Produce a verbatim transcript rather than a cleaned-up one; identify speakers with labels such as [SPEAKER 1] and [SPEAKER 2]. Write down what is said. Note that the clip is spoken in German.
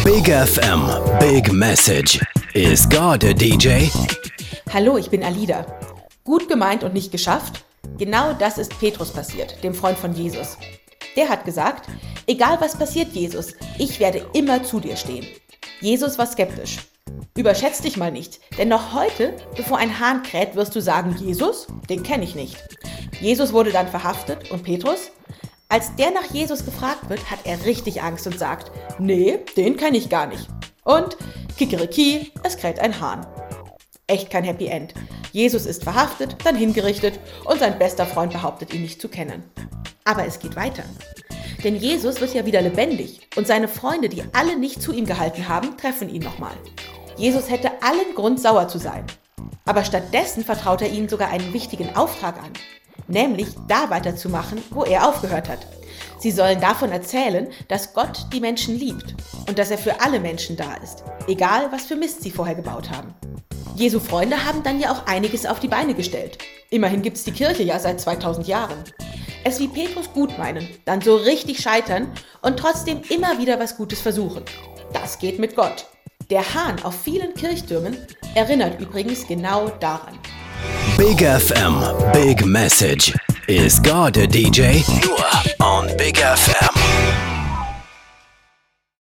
[SPEAKER 1] Big F M, Big Message. Is God a D J?
[SPEAKER 2] Hallo, ich bin Alida. Gut gemeint und nicht geschafft? Genau das ist Petrus passiert, dem Freund von Jesus. Der hat gesagt, egal was passiert, Jesus, ich werde immer zu dir stehen. Jesus war skeptisch. Überschätz dich mal nicht, denn noch heute, bevor ein Hahn kräht, wirst du sagen, Jesus, den kenne ich nicht. Jesus wurde dann verhaftet und Petrus? Als der nach Jesus gefragt wird, hat er richtig Angst und sagt, nee, den kenne ich gar nicht. Und kikeriki, es kräht ein Hahn. Echt kein Happy End. Jesus ist verhaftet, dann hingerichtet und sein bester Freund behauptet, ihn nicht zu kennen. Aber es geht weiter. Denn Jesus wird ja wieder lebendig und seine Freunde, die alle nicht zu ihm gehalten haben, treffen ihn nochmal. Jesus hätte allen Grund, sauer zu sein. Aber stattdessen vertraut er ihnen sogar einen wichtigen Auftrag an. Nämlich da weiterzumachen, wo er aufgehört hat. Sie sollen davon erzählen, dass Gott die Menschen liebt und dass er für alle Menschen da ist, egal was für Mist sie vorher gebaut haben. Jesu Freunde haben dann ja auch einiges auf die Beine gestellt. Immerhin gibt es die Kirche ja seit zweitausend Jahren. Es wie Petrus gut meinen, dann so richtig scheitern und trotzdem immer wieder was Gutes versuchen. Das geht mit Gott. Der Hahn auf vielen Kirchtürmen erinnert übrigens genau daran.
[SPEAKER 1] Big F M, Big Message. Is God a D J? Nur on Big F M.